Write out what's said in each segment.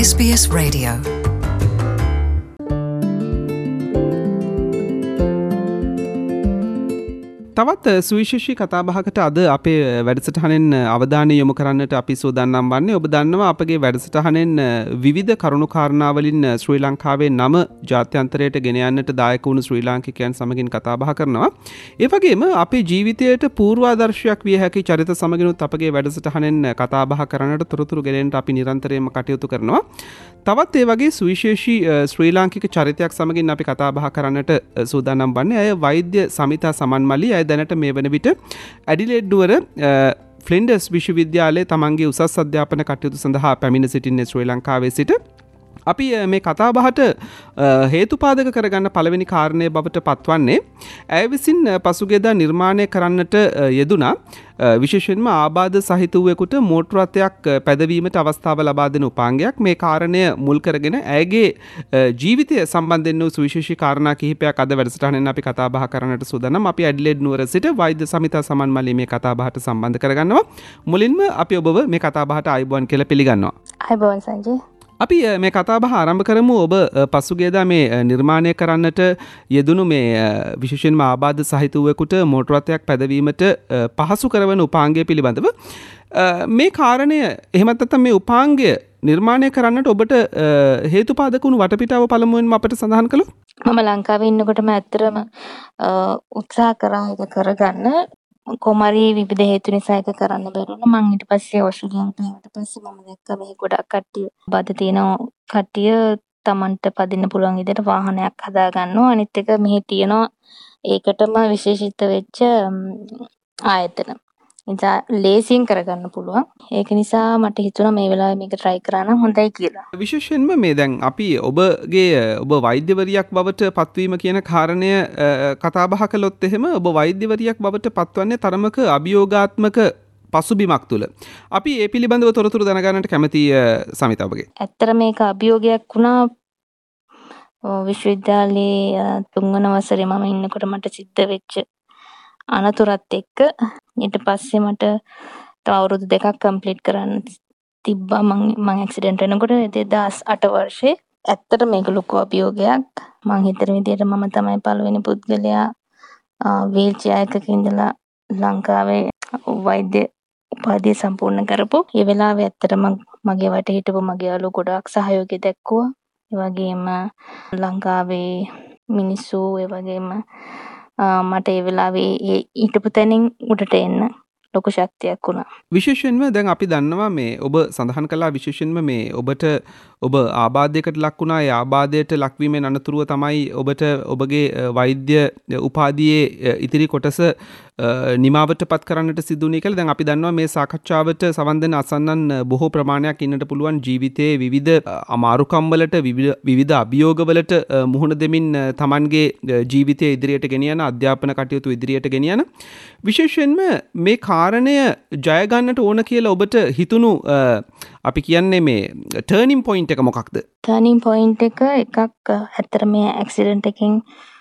SBS Radio. තවත් සුවිශේෂී කතාබහකට අද අපේ වැඩසටහනෙන් අවධානය යොමු කරන්නට අපි සූදානම් වන්නේ. ඔබ දන්නවා අපගේ වැඩසටහනෙන් විවිධ කරුණු කාරණා වලින් ශ්‍රී ලංකාවේ නම ජාත්‍යන්තරයට ගෙන යන්නට දායක වුණු ශ්‍රී ලාංකිකයන් සමගින් කතාබහ කරනවා. ඒ වගේම අපේ ජීවිතයට පූර්වාදර්ශයක් විය හැකි චරිත සමගිනුත් අපගේ වැඩසටහනෙන් කතාබහ කරන්නට තොරතුරු ගෙනෙන්නට අපි නිරන්තරයෙන්ම කටයුතු කරනවා. තවත් ඒ වගේ සුවිශේෂී ශ්‍රී ලාංකික චරිතයක් සමගින් අපි කතාබහ කරන්නට සූදානම් වන්නේ. අය වෛද්‍ය සමිතා සමන්මලි. දැනට මේ වන විට ඇඩිලේඩ් නුවර ෆ්ලින්ඩර්ස් විශ්වවිද්‍යාලයේ තමන්ගේ උසස් අධ්‍යාපන කටයුතු සඳහා පැමිණ සිටින්නේ ශ්‍රී ලංකාවේ සිට. අපි මේ කතාබහට හේතුපාදක කරගන්න පළවෙනි කාරණය බවට පත්වන්නේ ඇය විසින් පසුගියදා නිර්මාණය කරන්නට යෙදුනා විශේෂයෙන්ම ආබාධ සහිත වූවෙකුට මෝටර රථයක් පැදවීමට අවස්ථාව ලබා දෙන උපාංගයක්. මේ කාරණය මුල් කරගෙන ඇයගේ ජීවිතය සම්බන්ධයෙන් වූ සුවිශේෂී කාරණා කිහිපයක් අද වැඩසටහනෙන් අපි කතා බහ කරන්නට සූදානම්. අපි ඇඩ්ලේඩ් නුවර සිට වෛද්‍ය සමිතා සමන්මලි මේ කතා බහට සම්බන්ධ කරගන්නවා. මුලින්ම අපි ඔබව මේ කතා බහට ආයුබෝවන් කියලා පිළිගන්නවා. ආයුබෝවන් සංජය. අපි මේ කතාබහ ආරම්භ කරමු. ඔබ පසුගියදා මේ නිර්මාණය කරන්නට යෙදුණු මේ විශේෂයෙන්ම ආබාධ සහිත වූවෙකුට මෝටර රථයක් පැදවීමට පහසු කරවන උපාංගය පිළිබඳව මේ කාරණය එහෙමත් නැත්නම් මේ උපාංගය නිර්මාණය කරන්නට ඔබට හේතුපාදක වුණු වටපිටාව පළමුවෙන්ම අපිට සඳහන් කළොත්. මම ලංකාවේ ඉන්නකොටම ඇත්තටම උත්සාහ කරා ඒක කරගන්න. කොමාරි විවිධ හේතු නිසා ඒක කරන්න බැරුණා. මම ඊට පස්සේ ඕස්ට්‍රේලියාවට ආවට පස්සේ මම දැක්කා මේ ගොඩක් කට්ටිය බද තියෙන කට්ටිය Tamanට පදින්න පුළුවන් විදිහට වාහනයක් හදා ගන්නවා. අනිත් එක මෙහි තියෙනවා ඒකටම විශේෂිත වෙච්ච ආයතන. ඉතින් ලේසියෙන් කරගන්න පුළුවන්. ඒක නිසා මට හිතුණා මේ වෙලාවේ මේක try කරා නම් හොඳයි කියලා. විශේෂයෙන්ම මේ දැන් අපි ඔබ වෛද්‍යවරියක් බවට පත්වීම කියන කාරණය කතා බහ කළොත් එහෙම ඔබ වෛද්‍යවරියක් බවට පත්වන්නේ තරමක අභියෝගාත්මක පසුබිමක් තුල. අපි ඒ පිළිබඳව තොරතුරු දැනගන්නට කැමතියි සමිතා ඔබගේ. ඇත්තට මේක අභියෝගයක් වුණා විශ්වවිද්‍යාලයේ 3 වන වසරේ මම ඉන්නකොට මට සිද්ධ වෙච්ච අනතුරත් එක්ක. ඊට පස්සේ මට තව අවුරුදු 2ක් කම්ප්ලීට් කරන්න තිබ්බා. මම ඇක්සිඩන්ට් වෙනකොට 2008 වර්ෂේ. ඇත්තට මේක ලොකු අභියෝගයක්. මම හිතන විදිහට මම තමයි පළවෙනි පුද්ගලයා වීල් චෙයාර් එකක ඉඳලා ලංකාවේ වෛද්‍ය උපාධිය සම්පූර්ණ කරපු. ඒ වෙලාවේ ඇත්තටම මගේ වටේ හිටපු මගේ යාළුවෝ ගොඩාක් සහයෝගය දැක්කුවා. ඒ වගේම ලංකාවේ මිනිස්සු ඒ වගේම මට ඒ වෙලාවේ හිටපු තැනින් උඩට එන්න ලොකු ශක්තියක් වුණා. විශේෂයෙන්ම දැන් අපි දන්නවා මේ ඔබ සඳහන් කළා විශේෂයෙන්ම මේ ඔබ ආබාධයකට ලක් වුණා. ඒ ආබාධයට ලක්වීමෙන් අනතුරුව තමයි ඔබට ඔබගේ වෛද්‍ය උපාධියේ ඉතිරි කොටස නිමාවටපත් කරන්නට සිදුුනේ කියලා. දැන් අපි දන්නවා මේ සාකච්ඡාවට සවන් දෙන අසන්නන් බොහෝ ප්‍රමාණයක් ඉන්නට පුළුවන්. ජීවිතයේ විවිධ අමාරුකම් වලට විවිධ අභියෝග වලට මුහුණ දෙමින් Tamanගේ ජීවිතය ඉදිරියට ගෙන යන අධ්‍යාපන කටයුතු ඉදිරියට ගෙන යන විශේෂයෙන්ම මේ කාරණය ජය ගන්නට ඕන කියලා ඔබට හිතුණු අපි කියන්නේ මේ ටර්නින් පොයින්ට් එක මොකක්ද? ටර්නින් පොයින්ට් එකක් ඇත්තට මේ ඇක්සිඩන්ට් එකෙන්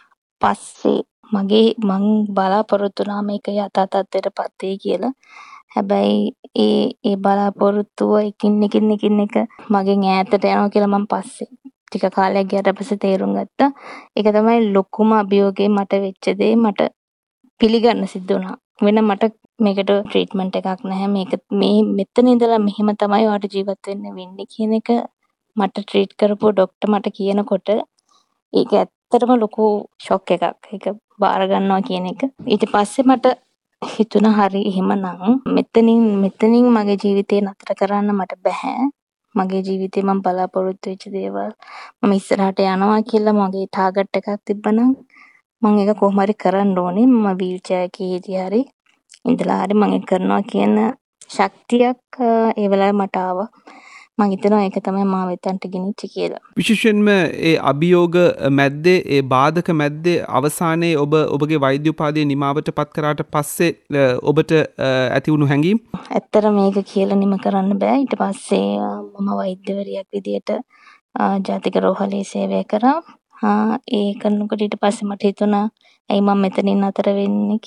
පස්සේ මං බලාපොරොත්තු වුණා මේක යථා තත්ත්වයටපත් වෙයි කියලා. හැබැයි ඒ බලාපොරොත්තුව එකින් එක මගෙන් ඈතට යනවා කියලා මම පස්සේ ටික කාලයක් ගියාට පස්සේ තේරුම් ගත්තා. ඒක තමයි ලොකුම අභියෝගේ මට වෙච්ච දේ. මට පිළිගන්න සිද්ධ වුණා. වෙන මට මේකට ට්‍රීට්මන්ට් එකක් නැහැ. මේක මෙතන ඉඳලා මෙහෙම තමයි ඔයාලට ජීවත් වෙන්න වෙන්නේ කියන එක මට ට්‍රීට් කරපු ડોක්ටර් මට කියනකොට ඒක ඇත්තටම ලොකු ෂොක් එකක්. ඒක බාර ගන්නවා කියන එක. ඊට පස්සේ මට හිතුණා හරි එහෙමනම් මෙතනින් මගේ ජීවිතේ නතර කරන්න මට බෑ. මගේ ජීවිතේ මම බලාපොරොත්තු වෙච්ච දේවල් මම ඉස්සරහට යනවා කියලා මගේ ටාගට් එකක් තිබ්බනම් මම ඒක කොහොම හරි කරන්න ඕනේ. මම වීල් චෙයාර් එකේදී හරි ඉඳලා හරි මම ඒක කරනවා කියන ශක්තියක් ඒ වෙලාවේ මට ආවා. මම හිතනවා ඒක තමයි මාව එතනට ගෙනිච්ච කියලා. විශේෂයෙන්ම ඒ අභියෝග මැද්දේ ඒ බාධක මැද්දේ අවසානයේ ඔබගේ වෛද්‍ය උපාධිය නිමාවටපත් කරාට පස්සේ ඔබට ඇති වුණු හැඟීම්? ඇත්තට මේක කියලා නිම කරන්න බෑ. ඊට පස්සේ මම වෛද්‍යවරියක් විදියට ජාතික රෝහලේ සේවය කරා. ඒ කරනකොට ඊට පස්සේ මට හිතුණා ඇයි මම මෙතනින් අතර වෙන්නේ කියලා.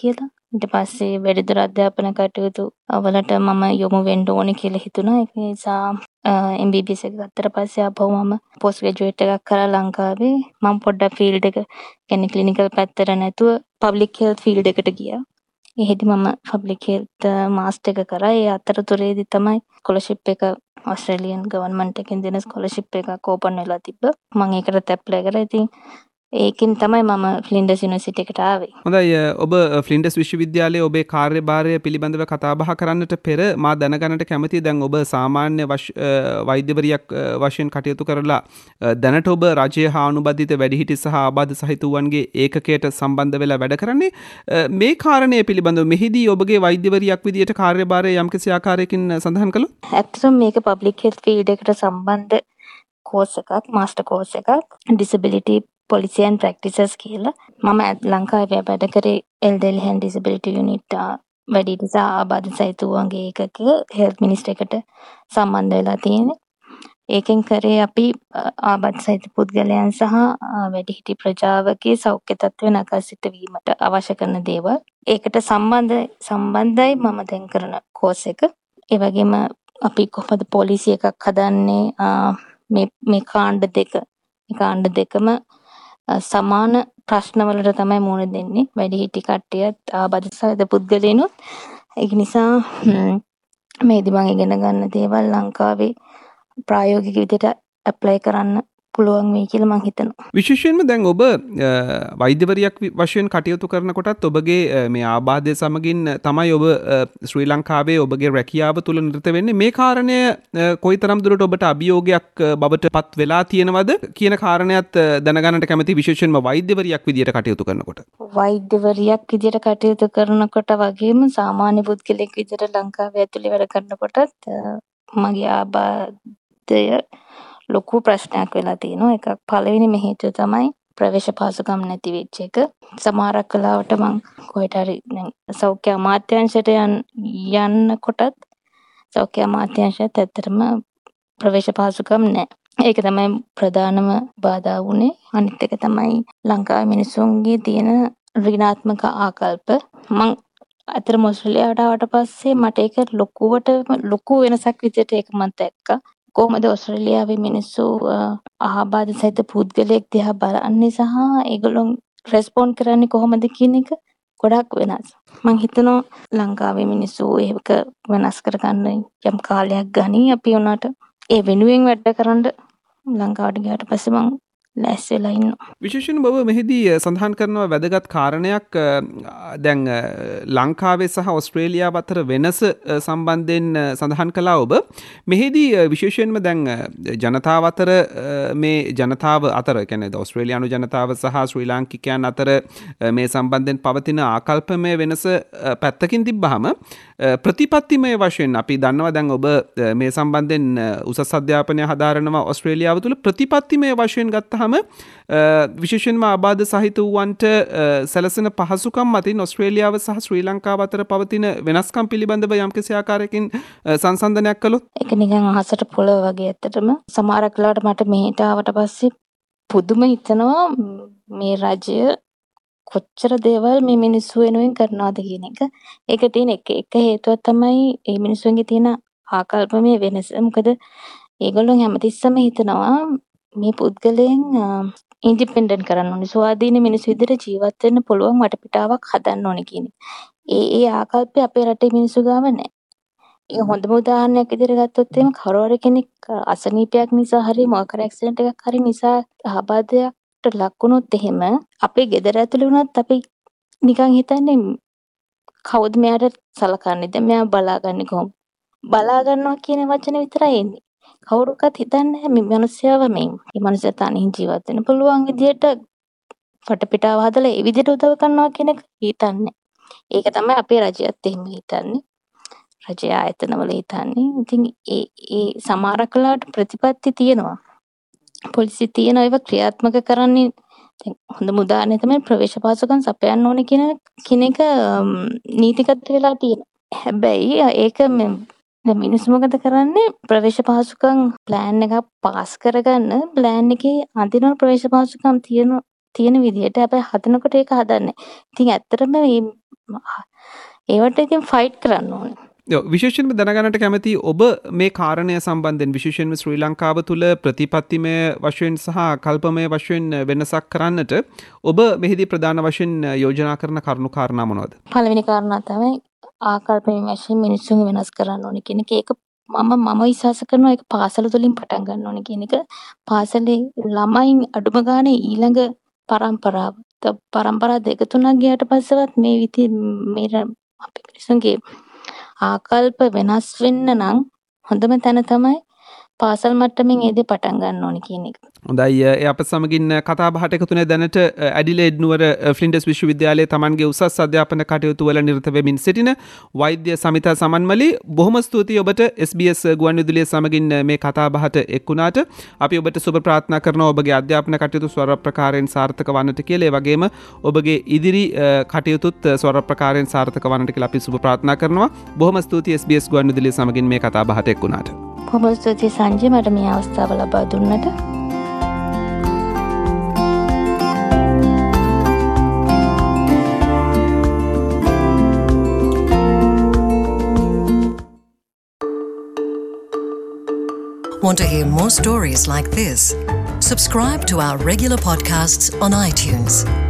ඊට පස්සේ වැඩිදුර අධ්‍යාපන කටයුතු වලට මම යොමු වෙන්න ඕනේ කියලා හිතුණා. ඒක නිසා MBBS එක ගත්තට පස්සේ ආපහු මම පෝස්ට් ග්‍රැජුවේට් එකක් කරා ලංකාවේ. මම පොඩ්ඩක් ෆීල්ඩ් එක කියන්නේ ක්ලිනිකල් පැත්තට නැතුව පබ්ලික් හෙල්ත් ෆීල්ඩ් එකට ගියා. එහෙදි මම පබ්ලික් හෙල්ත් මාස්ටර් එක කරා. ඒ අතරතුරේදී තමයි ස්කෝලර්ෂිප් එක ඔස්ට්‍රේලියන් ගවර්න්මන්ට් එකෙන් දෙන ස්කෝලර්ෂිප් එකක් ඕපන් වෙලා තිබ්බා. මම ඒකට ඇප්ලයි කරා. ඉතින් ඒකෙන් තමයි මම ෆ්ලින්ඩර්ස් යුනිවර්සිටි එකට ආවේ. හොඳයි ඔබ ෆ්ලින්ඩර්ස් විශ්වවිද්‍යාලයේ ඔබේ කාර්යභාරය පිළිබඳව කතා බහ කරන්නට පෙර මා දැනගන්නට කැමතියි. දැන් ඔබ සාමාන්‍ය වෛද්‍යවරියක් වශයෙන් කටයුතු කරලා දැනට ඔබ රජය හා අනුබද්ධිත වැඩිහිටි සහ ආබාධ සහිත වූවන්ගේ ඒකකයට සම්බන්ධ වෙලා වැඩ කරන්නේ. මේ කාරණය පිළිබඳව මෙහිදී ඔබගේ වෛද්‍යවරියක් විදියට කාර්යභාරය යම්කිසි ආකාරයකින් සඳහන් කළොත්? ඇත්තටම මේක පබ්ලික් හෙල්ත් ෆීල්ඩ් එකට සම්බන්ධ කෝස් එකක්, මාස්ටර් කෝස් එකක්. ඩිසබිලිටි policy and practices කියලා. මම ලංකාවේ වැඩ කරේ elderly and disability unit වැඩිහිටි සහ ආබාධ සහිත වූවන්ගේ ඒකක health ministry එකට සම්බන්ධ වෙලා තියෙන්නේ. ඒකෙන් කරේ අපි ආබාධ සහිත පුද්ගලයන් සහ වැඩිහිටි ප්‍රජාවගේ සෞඛ්‍ය තත්ත්වය නගා සිටුවීමට අවශ්‍ය කරන දේවල්. ඒකට සම්බන්ධයි මම දැන් කරන කෝස් එක. ඒ වගේම අපි කොහොමද පොලිසි එකක් හදන්නේ මේ කාණ්ඩ දෙකම සමාන ප්‍රශ්නවලට තමයි මුහුණ දෙන්නේ. වැඩිහිටි කට්ටියත් ආබාධ සහිත පුද්ගලයනුත්. ඒක නිසා මේදි මම ඉගෙන ගන්න දේවල් ලංකාවේ ප්‍රායෝගික විදිහට ඇප්ලයි කරන්න පුළුවන් වෙයි කියලා මම හිතනවා. විශේෂයෙන්ම දැන් ඔබ වෛද්‍යවරියක් වශයෙන් කටයුතු කරනකොටත් ඔබගේ මේ ආබාධය සමගින් තමයි ඔබ ශ්‍රී ලංකාවේ ඔබගේ රැකියාව තුළ නිරත වෙන්නේ. මේ කාරණය කොයිතරම් දුරට ඔබට අභියෝගයක් බවට පත් වෙලා තියෙනවද කියන කාරණයක් දැනගන්නට කැමති, විශේෂයෙන්ම වෛද්‍යවරියක් විදියට කටයුතු කරනකොට. වෛද්‍යවරියක් විදියට කටයුතු කරනකොට වගේම සාමාන්‍ය පුද්ගලෙක් විදියට ලංකාවේ ඇතුලේ වැඩ කරනකොටත් මගේ ආබාධය ලොකු ප්‍රශ්නයක් වෙලා තියෙනවා. එකක් පළවෙනිම හේතුව තමයි ප්‍රවේශ පහසුකම් නැති වෙච්ච එක. සමහරක් වෙලාවට මං කොහෙට හරි සෞඛ්‍ය අමාත්‍යාංශයට යන්නකොටත් සෞඛ්‍ය අමාත්‍යාංශයත් ඇත්තටම ප්‍රවේශ පහසුකම් නැහැ. ඒක තමයි ප්‍රධානම බාධා වුණේ. අනිත් එක තමයි ලංකාවේ මිනිසුන්ගේ තියෙන ඍණාත්මක ආකල්ප. මං අතර ඔස්ට්‍රේලියාවට ආවට පස්සේ මට ඒක ලොකු වෙනසක් විදිහට ඒක මම දැක්කා. කොහොමද ඔස්ට්‍රේලියාවේ මිනිස්සු ආබාධ සහිත පුද්ගලයෙක් දිහා බලන්නේ සහ ඒගොල්ලෝ රෙස්පොන්ඩ් කරන්නේ කොහොමද කියන එක ගොඩක් වෙනස්. මම හිතනවා ලංකාවේ මිනිස්සු ඒක වෙනස් කරගන්න යම් කාලයක් ගනී. අපි උනාට ඒ වෙනුවෙන් වැඩ කරන්න ලංකාවට ගියාට පස්සේ මම ලෑස්ති වෙලා ඉන්නවා. විශේෂයෙන් ඔබ මෙහිදී සඳහන් කරනවා වැදගත් කාරණයක්. දැන් ලංකාවේ සහ ඔස්ට්‍රේලියාව අතර වෙනස සම්බන්ධයෙන් සඳහන් කළා ඔබ. මෙහිදී විශේෂයෙන්ම දැන් ජනතාව අතර මේ ජනතාව අතර කියන්නේ ඔස්ට්‍රේලියානු ජනතාව සහ ශ්‍රී ලාංකිකයන් අතර මේ සම්බන්ධයෙන් පවතින ආකල්පමය වෙනස පැත්තකින් තිබ්බහම ප්‍රතිපත්තිමය වශයෙන් අපි දන්නවා දැන් ඔබ මේ සම්බන්ධයෙන් උසස් අධ්‍යාපනය හදාරනවා ඔස්ට්‍රේලියාව තුළ. ප්‍රතිපත්තිමය වශයෙන් ගත්තහම විශේෂයෙන්ම ආබාධ සහිත වූවන්ට සැලසෙන පහසුකම් මතින් ඔස්ට්‍රේලියාව සහ ශ්‍රී ලංකාව අතර පවතින වෙනස්කම් පිළිබඳව යම්කිසි ආකාරයකින් සංසන්දනයක් කළොත්? ඒක නිකන් අහසට පොළව වගේ. ඇත්තටම සමහරක් වෙලාවට මට මෙහෙට ආවට පස්සේ පුදුම හිතනවා මේ රජය කොච්චර දේවල් මේ මිනිස්සු වෙනුවෙන් කරනවද කියන එක. ඒක තියෙන එක හේතුවක් තමයි මේ මිනිස්සුන්ගේ තියෙන ආකල්පමය වෙනස. මොකද ඒගොල්ලෝ හැමතිස්සම හිතනවා මේ පුද්ගලයන් ඉන්ඩිපෙන්ඩන්ට් කරන්න ඕනේ. ස්වාධීන මිනිස්සු විදිහට ජීවත් වෙන්න පුළුවන් වටපිටාවක් හදන්න ඕනේ කියන එක. ඒ ආකල්පය අපේ රටේ මිනිස්සු ගාව නැහැ. ඒ හොඳම උදාහරණයක් විදිහට ගත්තොත් එහෙම කවුරු කෙනෙක් අසනීපයක් නිසා හරි මොකක් හරි ඇක්සිඩන්ට් එකක් හරි නිසා ආබාධයකට ලක් වුණොත් එහෙම අපේ ගෙදර ඇතුළේ වුණත් අපි නිකන් හිතන්නේ කවුද මෙයාට සලකන්නේ? දැන් මෙයා බලාගන්නේ කොහොමද? බලා ගන්නවා කියන වචනේ විතරයි එන්නේ. කවුරුකත් හිතන්නේ මේ මිනිස්සයව මේ මිනිස්සු තනියෙන් ජීවත් වෙන්න පුළුවන් විදියට වටපිටාව හදලා ඒ විදියට උදව් කරනවා කියන එක හිතන්නේ. ඒක තමයි අපේ රජයත් එහෙම හිතන්නේ. රජය ආයතනවල හිතන්නේ. ඉතින් ඒ සමහරක් වෙලාවට ප්‍රතිපත්ති තියෙනවා. පොලිසිය තියෙන ඒවා ක්‍රියාත්මක කරන්නේ දැන් හොඳම උදාහරණය තමයි ප්‍රවේශ පහසුකම් සපයන්න ඕනේ කියන එක නීතිගත වෙලා තියෙනවා. හැබැයි ඒක දැන් මිනිස්සු මොකද කරන්නේ ප්‍රවේශ පහසුකම් ප්ලෑන් එකක් පාස් කරගන්න ප්ලෑන් එකේ අඳින ප්‍රවේශ පහසුකම් තියෙන විදිහට හැබැයි හදනකොට ඒක හදන්නේ. ඉතින් ඇත්තටම මේ ඒවට ඉතින් ෆයිට් කරන්න ඕනේ. විශේෂයෙන්ම දැනගන්නට කැමති ඔබ මේ කාරණය සම්බන්ධයෙන් විශේෂයෙන්ම ශ්‍රී ලංකාව තුළ ප්‍රතිපත්තිමය වශයෙන් සහ කල්පමය වශයෙන් වෙනසක් කරන්නට ඔබ මෙහිදී ප්‍රධාන වශයෙන් යෝජනා කරන කරුණු කාරණා මොනවද? පළවෙනි කාරණා තමයි ආකල්පමය වශයෙන් මිනිස්සුන් වෙනස් කරන්න ඕනේ කියන එක. ඒක මම විශ්වාස කරනවා ඒක පාසල තුලින් පටන් ගන්න ඕනේ කියන එක. පාසලේ ළමයින් අඩුම ගානේ ඊළඟ පරම්පරා දෙක තුනක් ගියාට පස්සෙවත් මේ අපේ මිනිස්සුන්ගේ ආකල්ප වෙනස් වෙන්න නම් හොඳම තැන තමයි පාසල් මට්ටමින් ඒ දේ පටන් ගන්න ඕනේ කියන එක. හොඳයි අප සමගින් කතා බහට එකතු වෙන දැනට ඇඩිලේඩ් නුවර ෆ්ලින්ඩර්ස් විශ්වවිද්‍යාලයේ Tamanගේ උසස් අධ්‍යාපන කටයුතු වල නිරත වෙමින් සිටින වෛද්‍ය සමිතා සමන්මලි බොහොම ස්තුතියි ඔබට SBS ගුවන්විදුලිය සමගින් මේ කතා බහට එක්ුණාට. අපි ඔබට සුබ ප්‍රාර්ථනා කරනවා ඔබගේ අධ්‍යාපන කටයුතු ස්වර ප්‍රකාරයෙන් සාර්ථක වන්නට කියලා. ඒ වගේම ඔබගේ ඉදිරි කටයුතුත් ස්වර ප්‍රකාරයෙන් සාර්ථක වන්නට කියලා අපි සුබ ප්‍රාර්ථනා කරනවා. බොහොම ස්තුතියි SBS ගුවන්විදුලිය සමගින් මේ කතා බහට එක්ුණාට. බොහොම ස්තුතියි සංජය මට මේ අවස්ථාව ලබා දුන්නට. Want to hear more stories like this? Subscribe to our regular podcasts on iTunes.